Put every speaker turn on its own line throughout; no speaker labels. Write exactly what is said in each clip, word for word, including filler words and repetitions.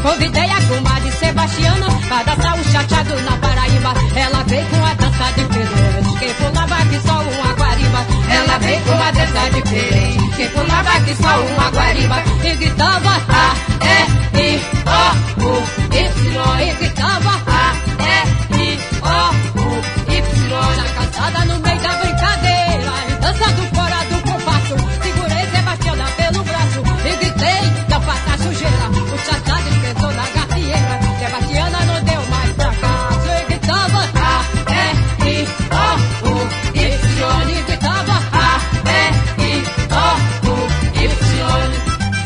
Convidei a comadre Sebastiana pra dançar um chateado na Paraíba. Ela veio com a dança diferente, quem pulava aqui só uma guariba. Ela veio com a dança diferente, quem pulava aqui só uma guariba. E gritava A, E, I, O, U, Y. E gritava A, E, I, O, U, Y. Já cansada no meio da brincadeira, dançando fora do compasso, segurei Sebastiana pelo braço e gritei, não faça sujeira. O chachado esquentou na gafieira, Sebastiana não deu mais fracasso. E gritava A, E, I, O, U, Y. E gritava A, E, I, O, U, Y.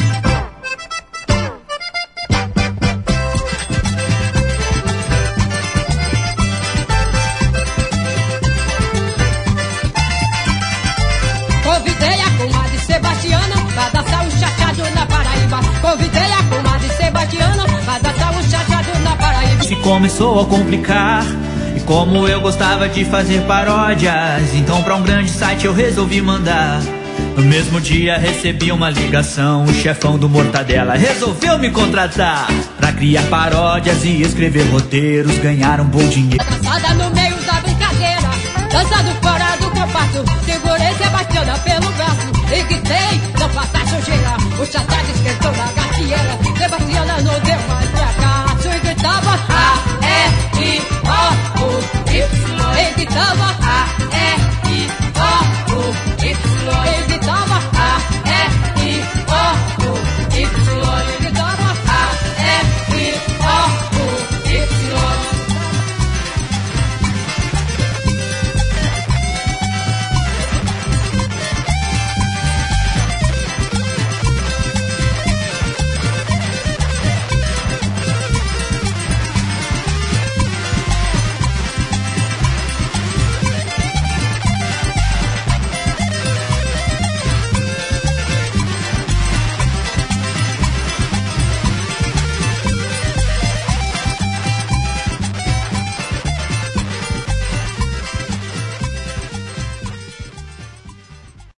Convidei a comadre Sebastiana pra dançar um chachado na Paraíba. Convidei a comadre Sebastiana pra dançar um chachado na Paraíba.
Se começou a complicar, e como eu gostava de fazer paródias, então pra um grande site eu resolvi mandar. No mesmo dia recebi uma ligação, o chefão do Mortadela resolveu me contratar pra criar paródias e escrever roteiros, ganhar um bom dinheiro.
Dançada no meio da brincadeira, dançando fora do compasso, segurei Sebastiana pelo braço e gritei, não faça sujeira. O chachado esquentou na